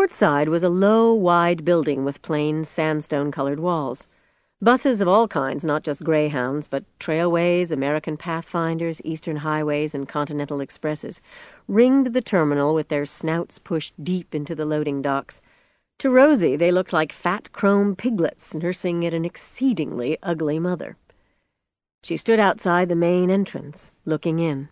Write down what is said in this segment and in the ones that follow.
port side was a low, wide building with plain sandstone-colored walls. Buses of all kinds, not just Greyhounds, but Trailways, American Pathfinders, Eastern Highways, and Continental Expresses, ringed the terminal with their snouts pushed deep into the loading docks. To Rosie, they looked like fat chrome piglets nursing at an exceedingly ugly mother. She stood outside the main entrance, looking in.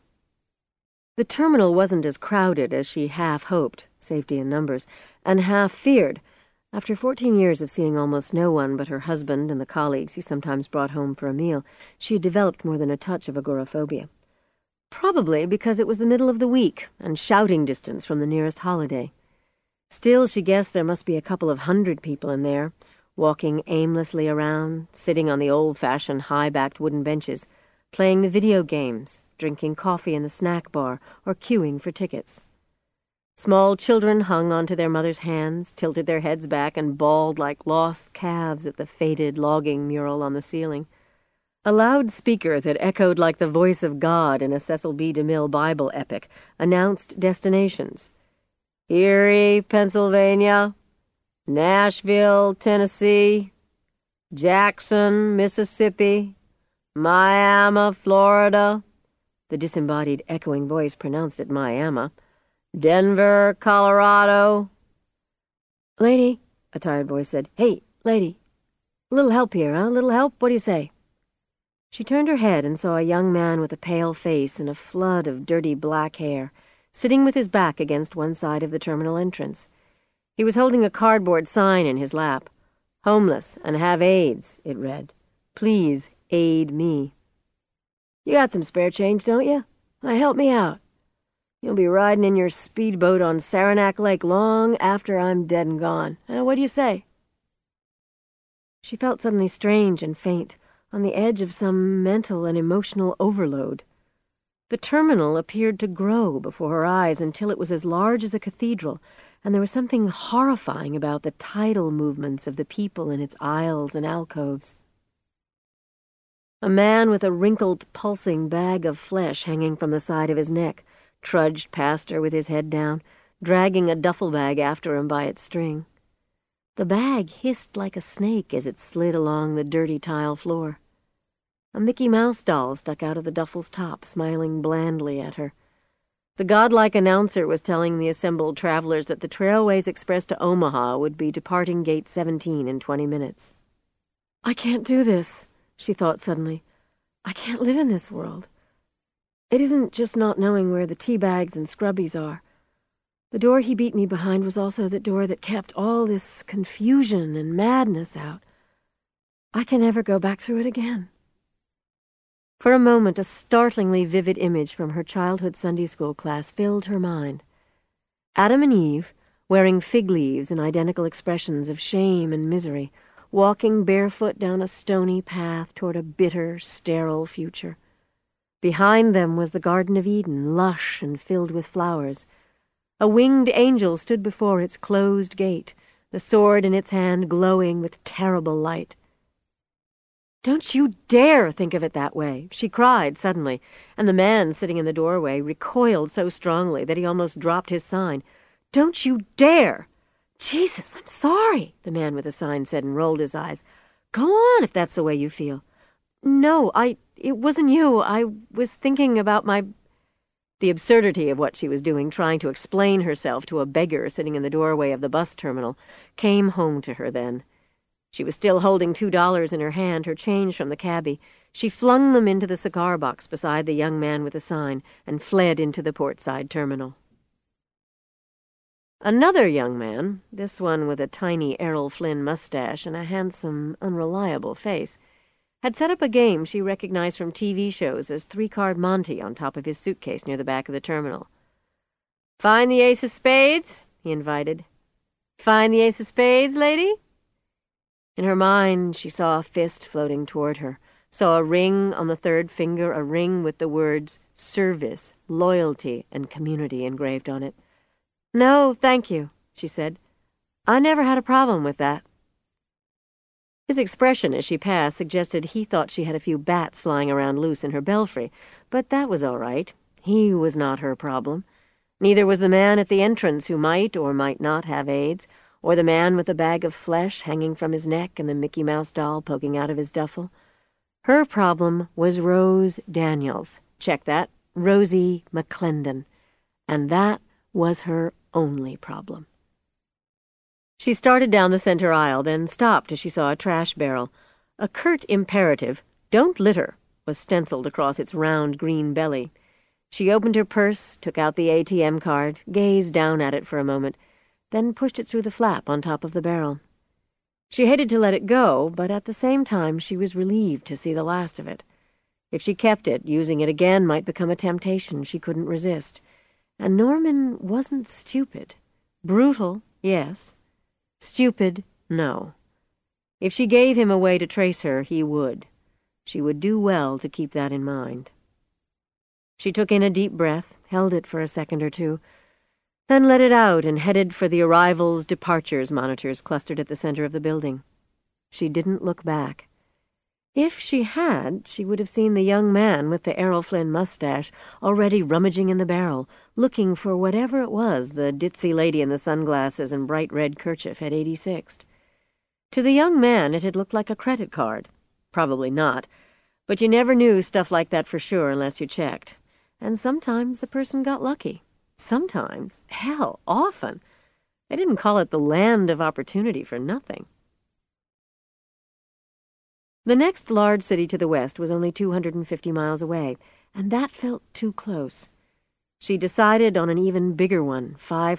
The terminal wasn't as crowded as she half hoped, safety in numbers, and half feared. After 14 years of seeing almost no one but her husband and the colleagues he sometimes brought home for a meal, she had developed more than a touch of agoraphobia. Probably because it was the middle of the week and shouting distance from the nearest holiday. Still, she guessed there must be a couple of 100 people in there, walking aimlessly around, sitting on the old-fashioned high-backed wooden benches, playing the video games, drinking coffee in the snack bar, or queuing for tickets. Small children hung onto their mothers' hands, tilted their heads back, and bawled like lost calves at the faded logging mural on the ceiling. A loudspeaker that echoed like the voice of God in a Cecil B. DeMille Bible epic announced destinations. Erie, Pennsylvania, Nashville, Tennessee, Jackson, Mississippi, Miami, Florida. The disembodied echoing voice pronounced it Miami. Denver, Colorado. Lady, a tired voice said. Hey, lady. A little help here, huh? Little help? What do you say? She turned her head and saw a young man with a pale face and a flood of dirty black hair, sitting with his back against one side of the terminal entrance. He was holding a cardboard sign in his lap. Homeless and have AIDS, it read. Please aid me. You got some spare change, don't you? Why, help me out. You'll be riding in your speedboat on Saranac Lake long after I'm dead and gone. What do you say? She felt suddenly strange and faint, on the edge of some mental and emotional overload. The terminal appeared to grow before her eyes until it was as large as a cathedral, and there was something horrifying about the tidal movements of the people in its aisles and alcoves. A man with a wrinkled, pulsing bag of flesh hanging from the side of his neck trudged past her with his head down, dragging a duffel bag after him by its string. The bag hissed like a snake as it slid along the dirty tile floor. A Mickey Mouse doll stuck out of the duffel's top, smiling blandly at her. The godlike announcer was telling the assembled travelers that the Trailways Express to Omaha would be departing Gate 17 in 20 minutes. I can't do this, she thought suddenly. I can't live in this world. It isn't just not knowing where the tea bags and scrubbies are. The door he beat me behind was also the door that kept all this confusion and madness out. I can never go back through it again. For a moment, a startlingly vivid image from her childhood Sunday school class filled her mind. Adam and Eve, wearing fig leaves and identical expressions of shame and misery, walking barefoot down a stony path toward a bitter, sterile future. Behind them was the Garden of Eden, lush and filled with flowers. A winged angel stood before its closed gate, the sword in its hand glowing with terrible light. Don't you dare think of it that way, she cried suddenly, and the man sitting in the doorway recoiled so strongly that he almost dropped his sign. Don't you dare! Jesus, I'm sorry, the man with the sign said and rolled his eyes. Go on if that's the way you feel. No, it wasn't you. I was thinking about my... The absurdity of what she was doing, trying to explain herself to a beggar sitting in the doorway of the bus terminal, came home to her then. She was still holding $2 in her hand, her change from the cabbie. She flung them into the cigar box beside the young man with the sign and fled into the portside terminal. Another young man, this one with a tiny Errol Flynn mustache and a handsome, unreliable face, had set up a game she recognized from TV shows as three-card Monte on top of his suitcase near the back of the terminal. Find the ace of spades, he invited. Find the ace of spades, lady? In her mind, she saw a fist floating toward her, saw a ring on the third finger, a ring with the words service, loyalty, and community engraved on it. No, thank you, she said. I never had a problem with that. His expression as she passed suggested he thought she had a few bats flying around loose in her belfry, but that was all right. He was not her problem. Neither was the man at the entrance who might or might not have AIDS, or the man with the bag of flesh hanging from his neck and the Mickey Mouse doll poking out of his duffel. Her problem was Rose Daniels. Check that. Rosie McClendon. And that was her only problem. She started down the center aisle, then stopped as she saw a trash barrel. A curt imperative, "Don't litter," was stenciled across its round green belly. She opened her purse, took out the ATM card, gazed down at it for a moment, then pushed it through the flap on top of the barrel. She hated to let it go, but at the same time she was relieved to see the last of it. If she kept it, using it again might become a temptation she couldn't resist. And Norman wasn't stupid. Brutal, yes. Stupid, no. If she gave him a way to trace her, he would. She would do well to keep that in mind. She took in a deep breath, held it for a second or two, then let it out and headed for the arrivals, departures monitors clustered at the center of the building. She didn't look back. If she had, she would have seen the young man with the Errol Flynn mustache already rummaging in the barrel, looking for whatever it was the ditzy lady in the sunglasses and bright red kerchief had 86'd. To the young man it had looked like a credit card. Probably not, but you never knew stuff like that for sure unless you checked. And sometimes a person got lucky. Sometimes, hell, often. They didn't call it the land of opportunity for nothing. The next large city to the west was only 250 miles away, and that felt too close. She decided on an even bigger one,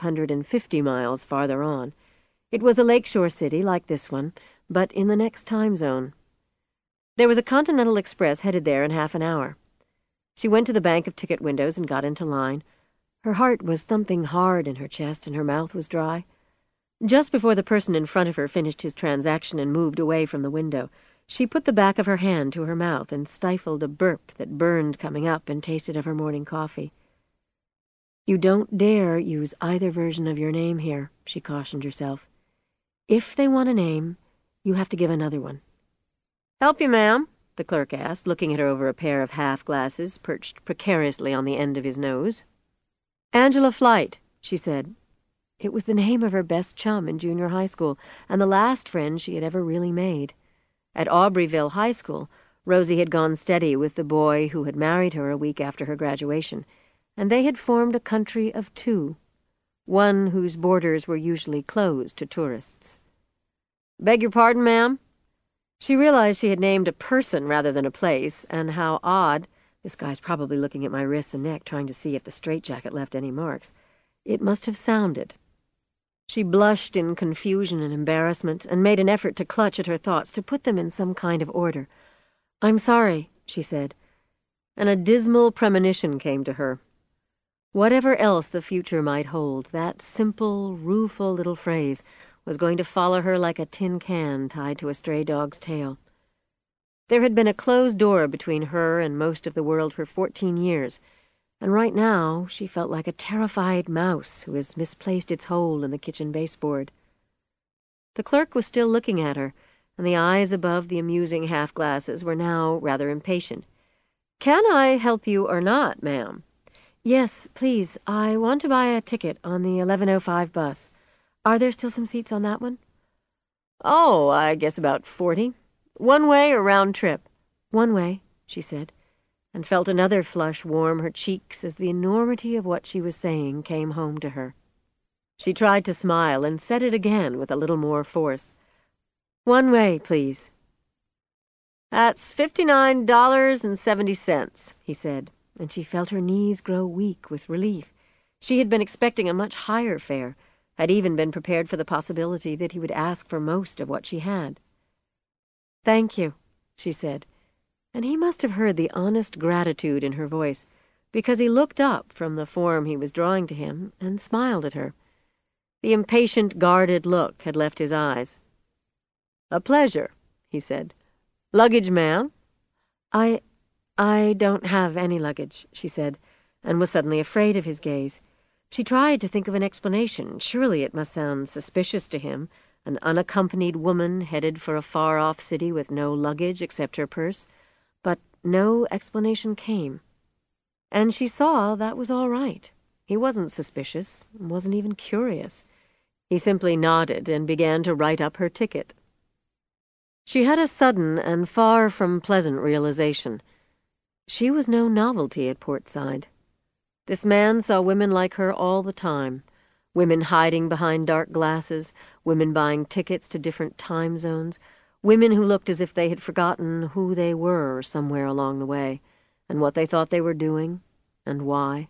550 miles farther on. It was a lakeshore city like this one, but in the next time zone. There was a Continental Express headed there in half an hour. She went to the bank of ticket windows and got into line. Her heart was thumping hard in her chest and her mouth was dry. Just before the person in front of her finished his transaction and moved away from the window, she put the back of her hand to her mouth and stifled a burp that burned coming up and tasted of her morning coffee. "You don't dare use either version of your name here," she cautioned herself. "If they want a name, you have to give another one." "Help you, ma'am?" the clerk asked, looking at her over a pair of half-glasses perched precariously on the end of his nose. "Angela Flight," she said. It was the name of her best chum in junior high school, and the last friend she had ever really made. At Aubreyville High School, Rosie had gone steady with the boy who had married her a week after her graduation, and they had formed a country of two, one whose borders were usually closed to tourists. "Beg your pardon, ma'am?" She realized she had named a person rather than a place, and how odd. This guy's probably looking at my wrists and neck, trying to see if the straitjacket left any marks. It must have sounded. She blushed in confusion and embarrassment, and made an effort to clutch at her thoughts, to put them in some kind of order. "I'm sorry," she said, and a dismal premonition came to her. Whatever else the future might hold, that simple, rueful little phrase was going to follow her like a tin can tied to a stray dog's tail. There had been a closed door between her and most of the world for 14 years, and right now she felt like a terrified mouse who has misplaced its hole in the kitchen baseboard. The clerk was still looking at her, and the eyes above the amusing half-glasses were now rather impatient. "Can I help you or not, ma'am?" "Yes, please. I want to buy a ticket on the 11:05 bus. Are there still some seats on that one?" "Oh, I guess about 40. One way or round trip?" "One way," she said, and felt another flush warm her cheeks as the enormity of what she was saying came home to her. She tried to smile and said it again with a little more force. "One way, please." "That's $59.70, he said, and she felt her knees grow weak with relief. She had been expecting a much higher fare, had even been prepared for the possibility that he would ask for most of what she had. "Thank you," she said, and he must have heard the honest gratitude in her voice, because he looked up from the form he was drawing to him and smiled at her. The impatient, guarded look had left his eyes. "A pleasure," he said. "Luggage, ma'am?" I don't have any luggage," she said, and was suddenly afraid of his gaze. She tried to think of an explanation. Surely it must sound suspicious to him, an unaccompanied woman headed for a far-off city with no luggage except her purse. But no explanation came. And she saw that was all right. He wasn't suspicious, wasn't even curious. He simply nodded and began to write up her ticket. She had a sudden and far from pleasant realization. She was no novelty at Portside. This man saw women like her all the time, women hiding behind dark glasses, women buying tickets to different time zones, women who looked as if they had forgotten who they were somewhere along the way, and what they thought they were doing, and why.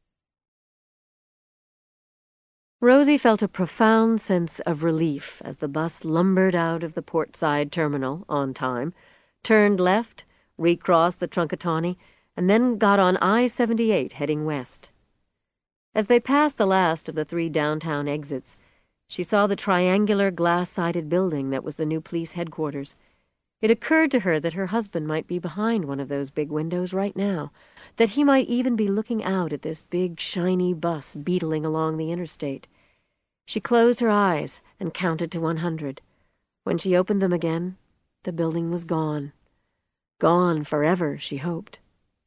Rosie felt a profound sense of relief as the bus lumbered out of the Portside terminal on time, turned left, recrossed the Trunkatawny, and then got on I-78 heading west. As they passed the last of the 3 downtown exits, she saw the triangular glass-sided building that was the new police headquarters. It occurred to her that her husband might be behind one of those big windows right now, that he might even be looking out at this big, shiny bus beetling along the interstate. She closed her eyes and counted to 100. When she opened them again, the building was gone. Gone forever, she hoped.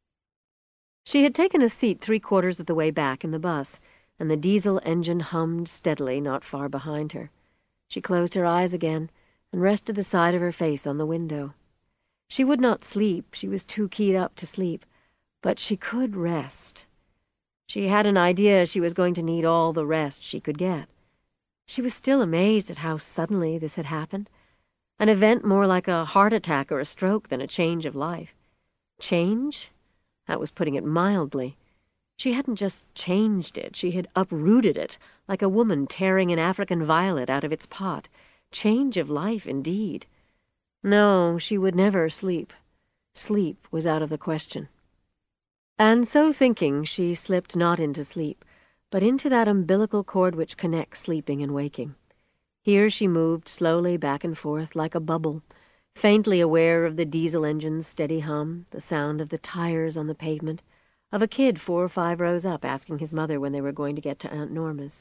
She had taken a seat 3/4 of the way back in the bus, and the diesel engine hummed steadily not far behind her. She closed her eyes again and rested the side of her face on the window. She would not sleep, she was too keyed up to sleep, but she could rest. She had an idea she was going to need all the rest she could get. She was still amazed at how suddenly this had happened, an event more like a heart attack or a stroke than a change of life. Change? That was putting it mildly. She hadn't just changed it, she had uprooted it, like a woman tearing an African violet out of its pot. Change of life, indeed. No, she would never sleep. Sleep was out of the question. And so thinking, she slipped not into sleep, but into that umbilical cord which connects sleeping and waking. Here she moved slowly back and forth like a bubble, faintly aware of the diesel engine's steady hum, the sound of the tires on the pavement, of a kid 4 or 5 rows up asking his mother when they were going to get to Aunt Norma's.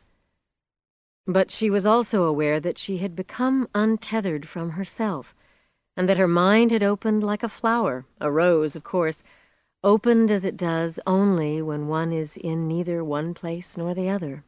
But she was also aware that she had become untethered from herself, and that her mind had opened like a flower, a rose, of course, opened as it does only when one is in neither one place nor the other.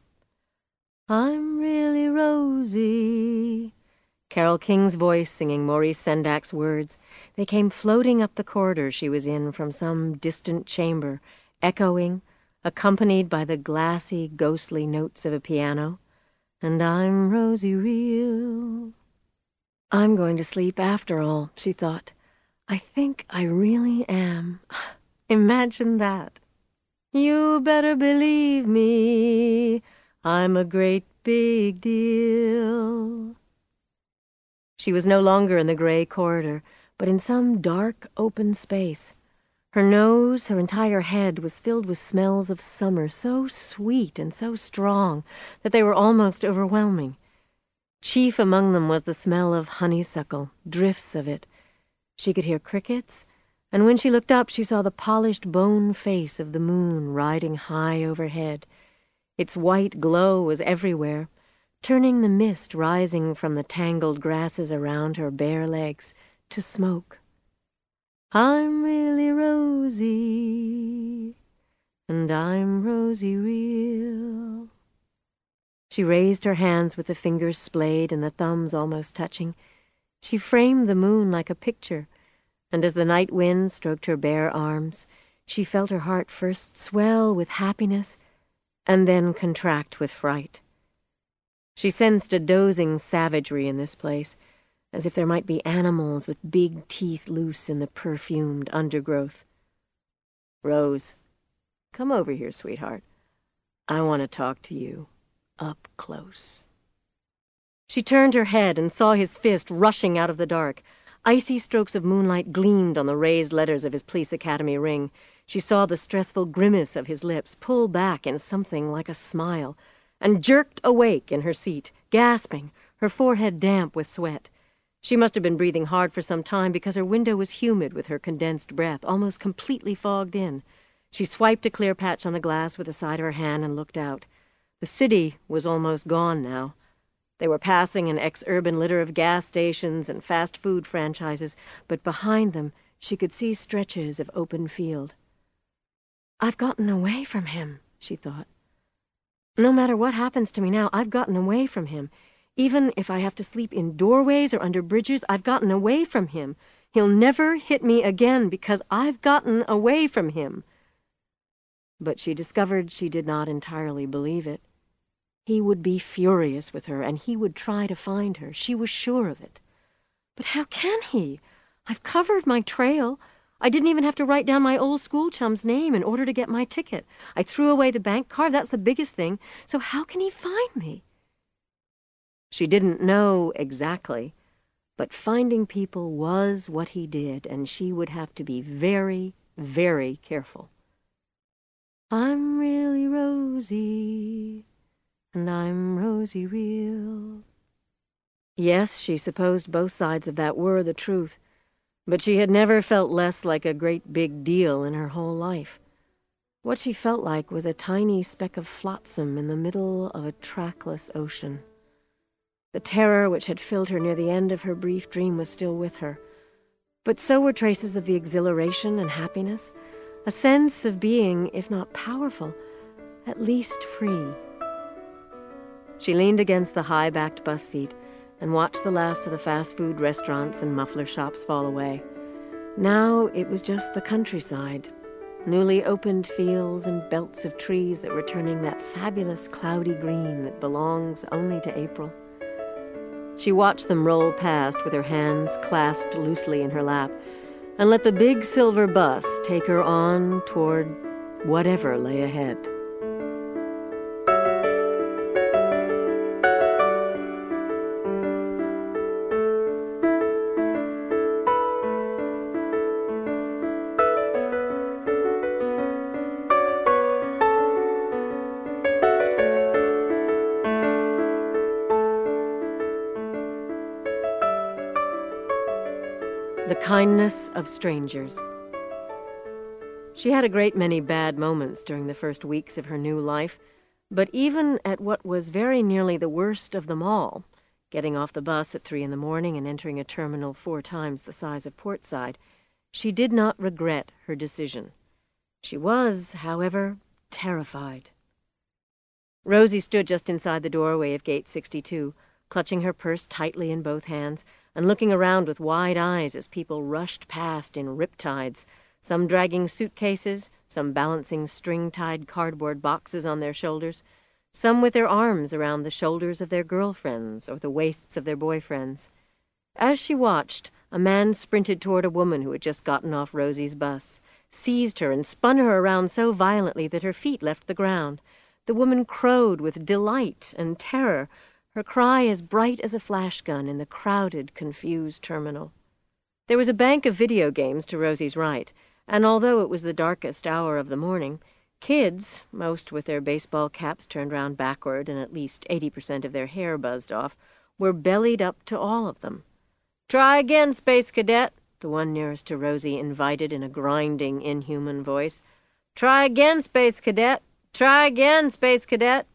I'm really Rosie. Carole King's voice singing Maurice Sendak's words. They came floating up the corridor she was in from some distant chamber, echoing, accompanied by the glassy, ghostly notes of a piano. And I'm Rosie real. I'm going to sleep after all, she thought. I think I really am. Imagine that. You better believe me. I'm a great big deal. She was no longer in the gray corridor, but in some dark, open space. Her nose, her entire head, was filled with smells of summer, so sweet and so strong that they were almost overwhelming. Chief among them was the smell of honeysuckle, drifts of it. She could hear crickets, and when she looked up she saw the polished bone face of the moon riding high overhead. Its white glow was everywhere, turning the mist rising from the tangled grasses around her bare legs to smoke. I'm really Rosie, and I'm Rosie real. She raised her hands with the fingers splayed and the thumbs almost touching. She framed the moon like a picture, and as the night wind stroked her bare arms, she felt her heart first swell with happiness and then contract with fright. She sensed a dozing savagery in this place, as if there might be animals with big teeth loose in the perfumed undergrowth. Rose, come over here, sweetheart. I want to talk to you, up close. She turned her head and saw his fist rushing out of the dark. Icy strokes of moonlight gleamed on the raised letters of his police academy ring. She saw the stressful grimace of his lips pull back in something like a smile, and jerked awake in her seat, gasping, her forehead damp with sweat. She must have been breathing hard for some time because her window was humid with her condensed breath, almost completely fogged in. She swiped a clear patch on the glass with the side of her hand and looked out. The city was almost gone now. They were passing an ex-urban litter of gas stations and fast food franchises, but behind them she could see stretches of open field. I've gotten away from him, she thought. No matter what happens to me now, I've gotten away from him. Even if I have to sleep in doorways or under bridges, I've gotten away from him. He'll never hit me again because I've gotten away from him." But she discovered she did not entirely believe it. He would be furious with her, and he would try to find her. She was sure of it. But how can he? I've covered my trail. I didn't even have to write down my old school chum's name in order to get my ticket. I threw away the bank card. That's the biggest thing. So how can he find me? She didn't know exactly, but finding people was what he did, and she would have to be very, very careful. "I'm really Rosie, and I'm Rosie real." Yes, she supposed both sides of that were the truth, but she had never felt less like a great big deal in her whole life. What she felt like was a tiny speck of flotsam in the middle of a trackless ocean. The terror which had filled her near the end of her brief dream was still with her, but so were traces of the exhilaration and happiness, a sense of being, if not powerful, at least free. She leaned against the high-backed bus seat and watched the last of the fast-food restaurants and muffler shops fall away. Now it was just the countryside, newly opened fields and belts of trees that were turning that fabulous cloudy green that belongs only to April. She watched them roll past with her hands clasped loosely in her lap and let the big silver bus take her on toward whatever lay ahead. The kindness of strangers. She had a great many bad moments during the first weeks of her new life, but even at what was very nearly the worst of them all, getting off the bus at 3 a.m. and entering a terminal 4 times the size of Portside, she did not regret her decision. She was, however, terrified. Rosie stood just inside the doorway of Gate 62, clutching her purse tightly in both hands, and looking around with wide eyes as people rushed past in riptides, some dragging suitcases, some balancing string-tied cardboard boxes on their shoulders, some with their arms around the shoulders of their girlfriends or the waists of their boyfriends. As she watched, a man sprinted toward a woman who had just gotten off Rosie's bus, seized her and spun her around so violently that her feet left the ground. The woman crowed with delight and terror, her cry as bright as a flash gun in the crowded, confused terminal. There was a bank of video games to Rosie's right, and although it was the darkest hour of the morning, kids, most with their baseball caps turned round backward and at least 80% of their hair buzzed off, were bellied up to all of them. "Try again, Space Cadet," the one nearest to Rosie invited in a grinding, inhuman voice. "Try again, Space Cadet. Try again, Space Cadet."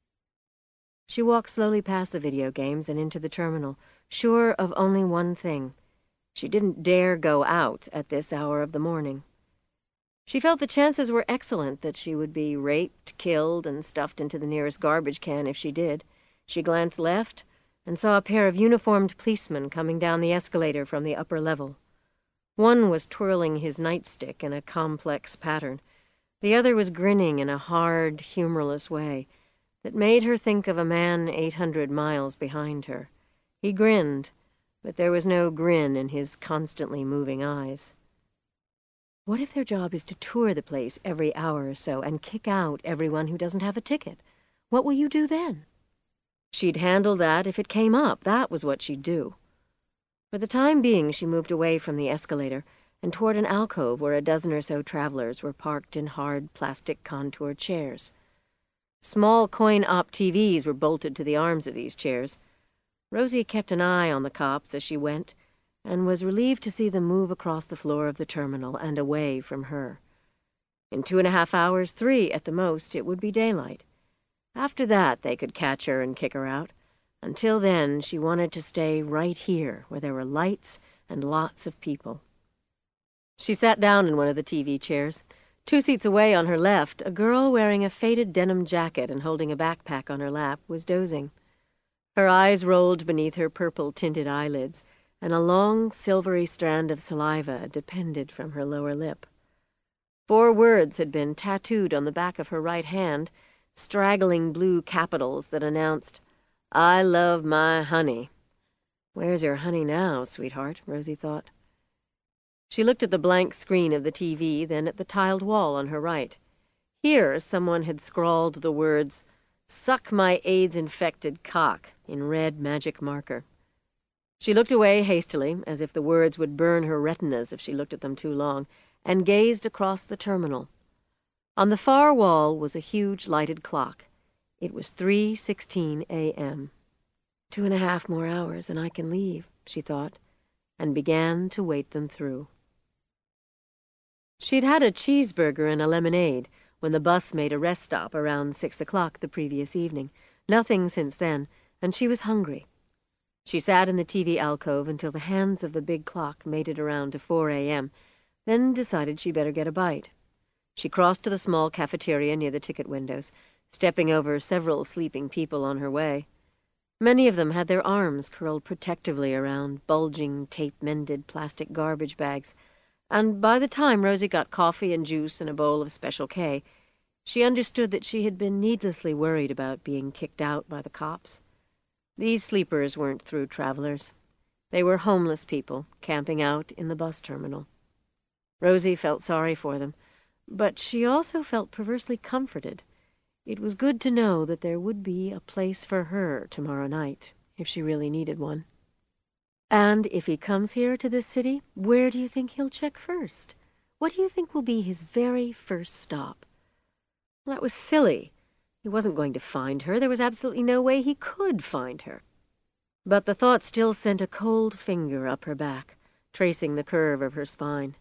She walked slowly past the video games and into the terminal, sure of only one thing. She didn't dare go out at this hour of the morning. She felt the chances were excellent that she would be raped, killed, and stuffed into the nearest garbage can if she did. She glanced left and saw a pair of uniformed policemen coming down the escalator from the upper level. One was twirling his nightstick in a complex pattern. The other was grinning in a hard, humorless way that made her think of a man 800 miles behind her. He grinned, but there was no grin in his constantly moving eyes. What if their job is to tour the place every hour or so and kick out everyone who doesn't have a ticket? What will you do then? She'd handle that if it came up. That was what she'd do. For the time being, she moved away from the escalator and toward an alcove where a dozen or so travelers were parked in hard plastic contoured chairs. Small coin-op TVs were bolted to the arms of these chairs. Rosie kept an eye on the cops as she went, and was relieved to see them move across the floor of the terminal and away from her. In 2.5 hours, 3 at the most, it would be daylight. After that, they could catch her and kick her out. Until then, she wanted to stay right here, where there were lights and lots of people. She sat down in one of the TV chairs. 2 seats away on her left, a girl wearing a faded denim jacket and holding a backpack on her lap was dozing. Her eyes rolled beneath her purple-tinted eyelids, and a long, silvery strand of saliva depended from her lower lip. 4 words had been tattooed on the back of her right hand, straggling blue capitals that announced, "I love my honey." "Where's your honey now, sweetheart?" Rosie thought. She looked at the blank screen of the TV, then at the tiled wall on her right. Here someone had scrawled the words, "Suck my AIDS-infected cock," in red magic marker. She looked away hastily, as if the words would burn her retinas if she looked at them too long, and gazed across the terminal. On the far wall was a huge lighted clock. It was 3:16 a.m. 2.5 more hours and I can leave, she thought, and began to wait them through. She'd had a cheeseburger and a lemonade when the bus made a rest stop around 6 o'clock the previous evening. Nothing since then, and she was hungry. She sat in the TV alcove until the hands of the big clock made it around to 4 a.m., then decided she'd better get a bite. She crossed to the small cafeteria near the ticket windows, stepping over several sleeping people on her way. Many of them had their arms curled protectively around bulging, tape-mended plastic garbage bags, and by the time Rosie got coffee and juice and a bowl of Special K, she understood that she had been needlessly worried about being kicked out by the cops. These sleepers weren't through travelers. They were homeless people camping out in the bus terminal. Rosie felt sorry for them, but she also felt perversely comforted. It was good to know that there would be a place for her tomorrow night, if she really needed one. And if he comes here to this city, where do you think he'll check first? What do you think will be his very first stop? Well, that was silly. He wasn't going to find her. There was absolutely no way he could find her. But the thought still sent a cold finger up her back, tracing the curve of her spine.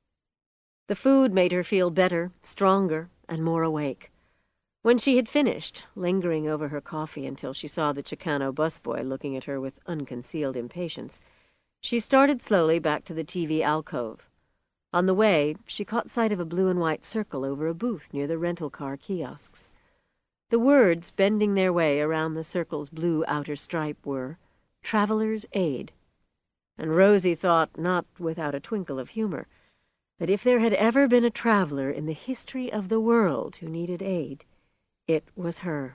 The food made her feel better, stronger, and more awake. When she had finished, lingering over her coffee until she saw the Chicano busboy looking at her with unconcealed impatience, she started slowly back to the TV alcove. On the way, she caught sight of a blue and white circle over a booth near the rental car kiosks. The words bending their way around the circle's blue outer stripe were, "Traveler's Aid." And Rosie thought, not without a twinkle of humor, that if there had ever been a traveler in the history of the world who needed aid, it was her.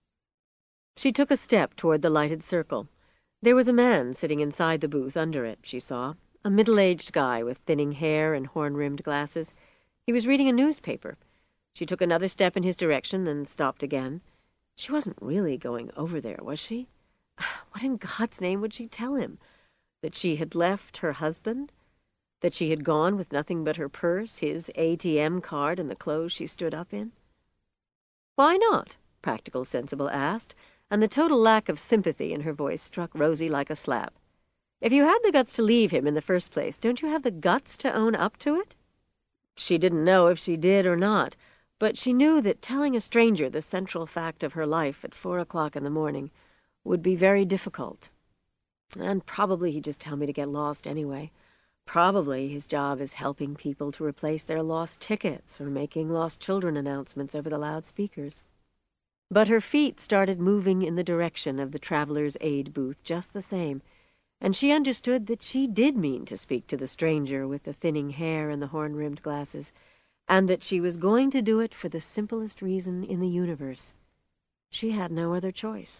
She took a step toward the lighted circle. There was a man sitting inside the booth under it, she saw, a middle-aged guy with thinning hair and horn-rimmed glasses. He was reading a newspaper. She took another step in his direction, then stopped again. She wasn't really going over there, was she? What in God's name would she tell him? That she had left her husband? That she had gone with nothing but her purse, his ATM card, and the clothes she stood up in? "Why not?" Practical Sensible asked, and the total lack of sympathy in her voice struck Rosie like a slap. "If you had the guts to leave him in the first place, don't you have the guts to own up to it?" She didn't know if she did or not, but she knew that telling a stranger the central fact of her life at 4 o'clock in the morning would be very difficult. And probably he'd just tell me to get lost anyway. Probably his job is helping people to replace their lost tickets or making lost children announcements over the loudspeakers. But her feet started moving in the direction of the Traveler's Aid booth just the same, and she understood that she did mean to speak to the stranger with the thinning hair and the horn-rimmed glasses, and that she was going to do it for the simplest reason in the universe. She had no other choice.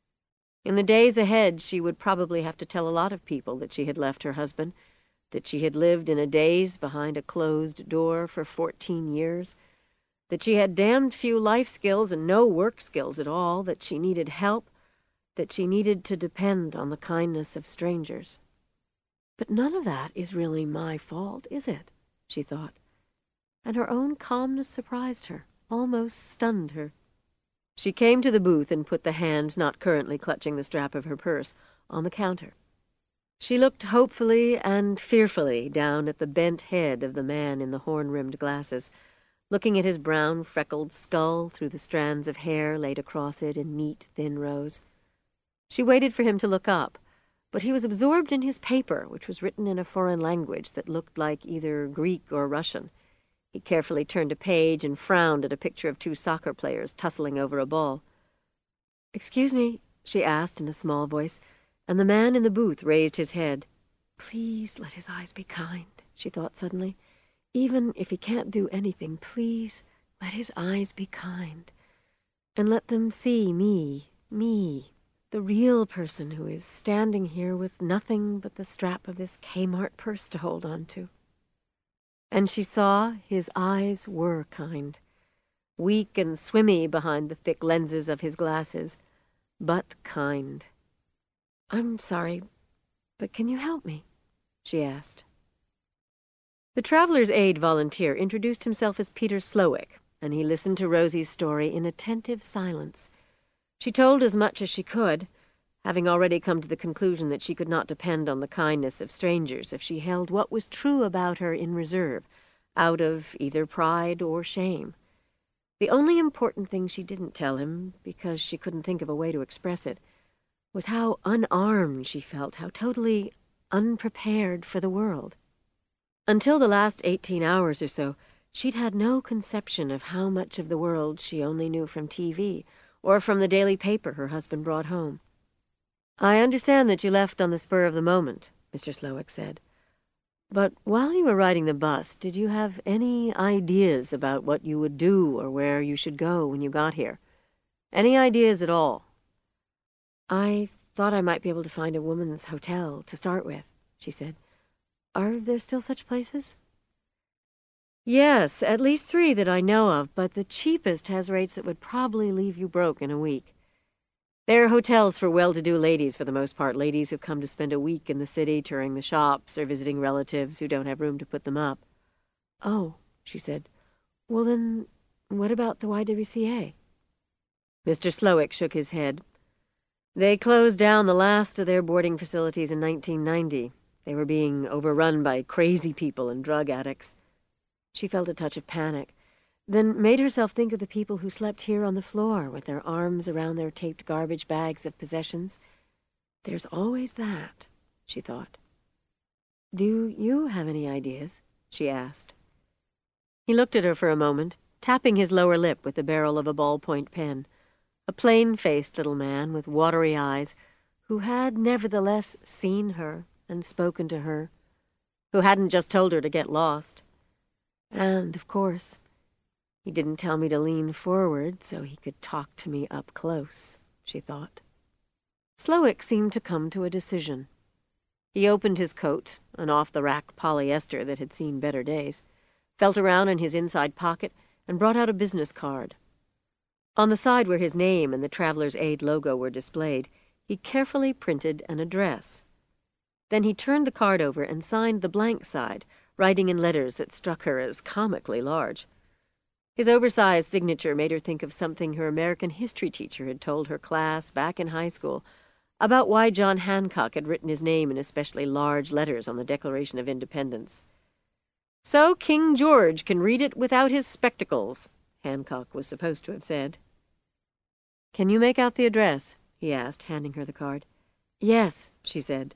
In the days ahead, she would probably have to tell a lot of people that she had left her husband, that she had lived in a daze behind a closed door for 14 years, that she had damned few life skills and no work skills at all, that she needed help, that she needed to depend on the kindness of strangers. But none of that is really my fault, is it? She thought, and her own calmness surprised her, almost stunned her. She came to the booth and put the hand not currently clutching the strap of her purse on the counter. She looked hopefully and fearfully down at the bent head of the man in the horn-rimmed glasses, looking at his brown, freckled skull through the strands of hair laid across it in neat, thin rows. She waited for him to look up, but he was absorbed in his paper, which was written in a foreign language that looked like either Greek or Russian. He carefully turned a page and frowned at a picture of two soccer players tussling over a ball. "Excuse me," she asked in a small voice, and the man in the booth raised his head. Please let his eyes be kind, she thought suddenly. Even if he can't do anything, please let his eyes be kind. And let them see me, the real person who is standing here with nothing but the strap of this Kmart purse to hold on to. And she saw his eyes were kind, weak and swimmy behind the thick lenses of his glasses, but kind. "I'm sorry, but can you help me?" she asked. The Traveler's Aid volunteer introduced himself as Peter Slowick, and he listened to Rosie's story in attentive silence. She told as much as she could, having already come to the conclusion that she could not depend on the kindness of strangers if she held what was true about her in reserve, out of either pride or shame. The only important thing she didn't tell him, because she couldn't think of a way to express it, was how unarmed she felt, how totally unprepared for the world. Until the last 18 hours or so, she'd had no conception of how much of the world she only knew from TV or from the daily paper her husband brought home. "I understand that you left on the spur of the moment," Mr. Slowick said. "But while you were riding the bus, did you have any ideas about what you would do or where you should go when you got here? Any ideas at all?" "I thought I might be able to find a woman's hotel to start with," she said. "Are there still such places?" "Yes, at least 3 that I know of, but the cheapest has rates that would probably leave you broke in a week. They're hotels for well-to-do ladies for the most part, ladies who've come to spend a week in the city touring the shops or visiting relatives who don't have room to put them up." "Oh," she said. "Well then, what about the YWCA?" Mr. Slowick shook his head. "They closed down the last of their boarding facilities in 1990. They were being overrun by crazy people and drug addicts." She felt a touch of panic, then made herself think of the people who slept here on the floor with their arms around their taped garbage bags of possessions. There's always that, she thought. "Do you have any ideas?" she asked. He looked at her for a moment, tapping his lower lip with the barrel of a ballpoint pen, a plain-faced little man with watery eyes who had nevertheless seen her and spoken to her, who hadn't just told her to get lost. And, of course, he didn't tell me to lean forward so he could talk to me up close, she thought. Slowick seemed to come to a decision. He opened his coat, an off-the-rack polyester that had seen better days, felt around in his inside pocket, and brought out a business card. On the side where his name and the Traveler's Aid logo were displayed, he carefully printed an address. Then he turned the card over and signed the blank side, writing in letters that struck her as comically large. His oversized signature made her think of something her American history teacher had told her class back in high school about why John Hancock had written his name in especially large letters on the Declaration of Independence. "So King George can read it without his spectacles," Hancock was supposed to have said. "Can you make out the address?" he asked, handing her the card. "Yes," she said.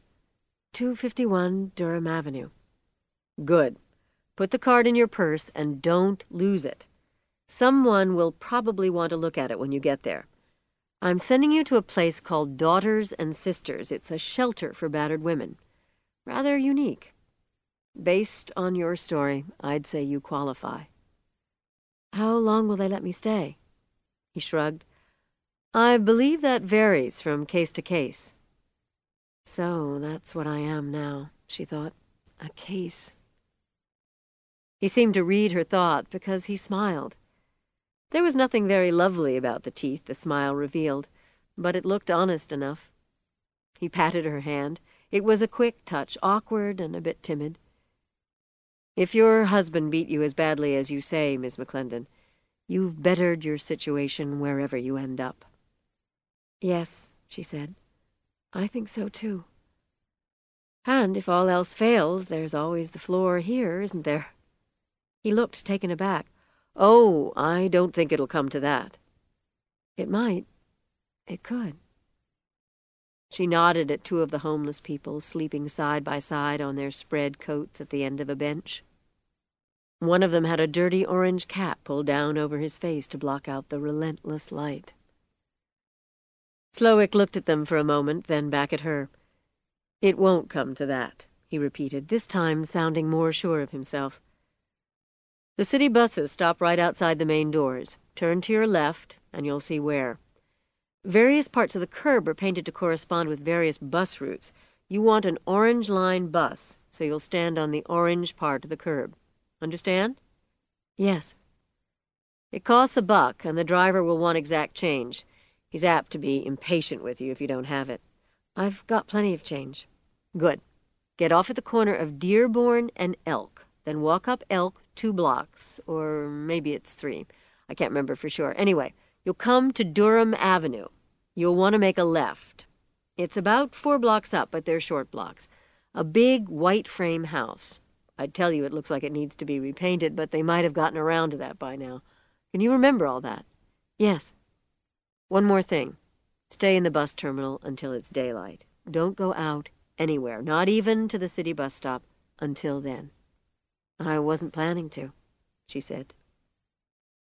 251 Durham Avenue. "Good. Put the card in your purse and don't lose it. Someone will probably want to look at it when you get there. I'm sending you to a place called Daughters and Sisters. It's a shelter for battered women. Rather unique. Based on your story, I'd say you qualify." "How long will they let me stay?" He shrugged. "I believe that varies from case to case." So that's what I am now, she thought. A case. He seemed to read her thought because he smiled. There was nothing very lovely about the teeth the smile revealed, but it looked honest enough. He patted her hand. It was a quick touch, awkward and a bit timid. "If your husband beat you as badly as you say, Miss McClendon, you've bettered your situation wherever you end up." "Yes," she said. "I think so, too. And if all else fails, there's always the floor here, isn't there?" He looked taken aback. "Oh, I don't think it'll come to that." "It might. It could." She nodded at 2 of the homeless people sleeping side by side on their spread coats at the end of a bench. One of them had a dirty orange cap pulled down over his face to block out the relentless light. Slowick looked at them for a moment, then back at her. "It won't come to that," he repeated, this time sounding more sure of himself. "The city buses stop right outside the main doors. Turn to your left, and you'll see where. Various parts of the curb are painted to correspond with various bus routes. You want an orange line bus, so you'll stand on the orange part of the curb. Understand?" "Yes." "It costs $1, and the driver will want exact change. He's apt to be impatient with you if you don't have it." "I've got plenty of change." "Good. Get off at the corner of Dearborn and Elk, then walk up Elk 2 blocks, or maybe it's 3. I can't remember for sure. Anyway, you'll come to Durham Avenue. You'll want to make a left. It's about 4 blocks up, but they're short blocks. A big white frame house. I'd tell you it looks like it needs to be repainted, but they might have gotten around to that by now. Can you remember all that?" "Yes." "One more thing. Stay in the bus terminal until it's daylight. Don't go out anywhere, not even to the city bus stop, until then." "I wasn't planning to," she said.